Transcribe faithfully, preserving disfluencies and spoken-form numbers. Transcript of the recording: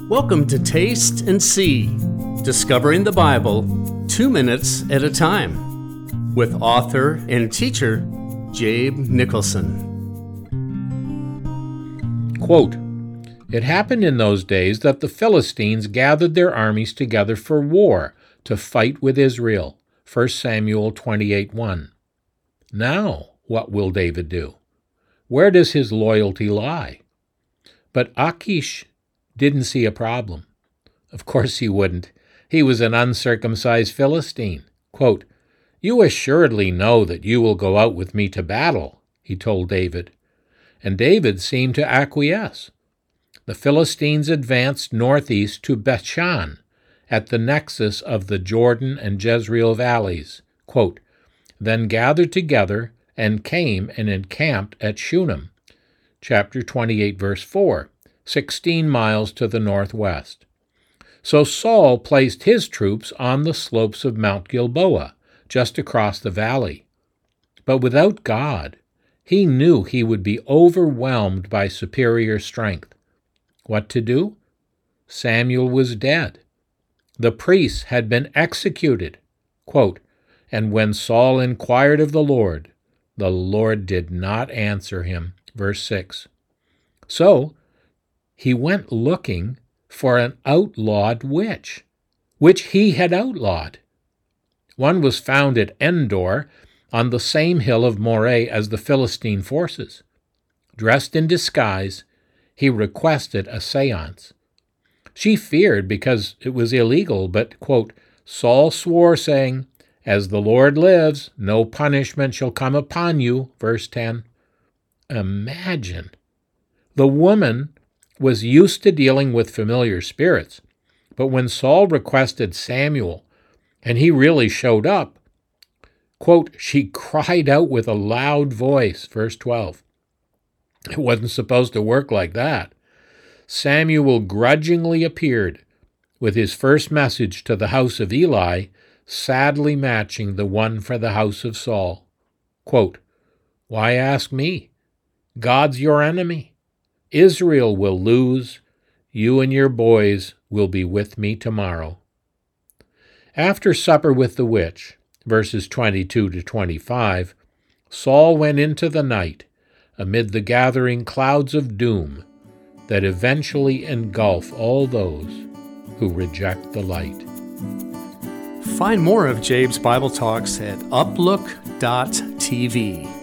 Welcome to Taste and See, discovering the Bible two minutes at a time, with author and teacher Jabe Nicholson. Quote, "It happened in those days that the Philistines gathered their armies together for war to fight with Israel." First Samuel twenty-eight one. Now, what will David do? Where does his loyalty lie? But Achish didn't see a problem. Of course he wouldn't. He was an uncircumcised Philistine. Quote, "You assuredly know that you will go out with me to battle," he told David. And David seemed to acquiesce. The Philistines advanced northeast to Bethshan, at the nexus of the Jordan and Jezreel valleys. Quote, "Then gathered together and came and encamped at Shunem." Chapter twenty-eight, verse four. sixteen miles to the northwest. So Saul placed his troops on the slopes of Mount Gilboa, just across the valley. But without God, he knew he would be overwhelmed by superior strength. What to do? Samuel was dead. The priests had been executed. Quote, "And when Saul inquired of the Lord, the Lord did not answer him." Verse six. So, he went looking for an outlawed witch, which he had outlawed. One was found at Endor, on the same hill of Moreh as the Philistine forces. Dressed in disguise, he requested a seance. She feared because it was illegal, but, quote, "Saul swore, saying, 'As the Lord lives, no punishment shall come upon you.'" Verse ten. Imagine. The woman was used to dealing with familiar spirits, but when Saul requested Samuel, and he really showed up, quote, "she cried out with a loud voice." Verse twelve. It wasn't supposed to work like that. Samuel grudgingly appeared with his first message to the house of Eli, sadly matching the one for the house of Saul. Quote, "Why ask me? God's your enemy. Israel will lose. You and your boys will be with me tomorrow." After supper with the witch, verses twenty-two to twenty-five, Saul went into the night amid the gathering clouds of doom that eventually engulf all those who reject the light. Find more of Jabe's Bible Talks at uplook dot t v.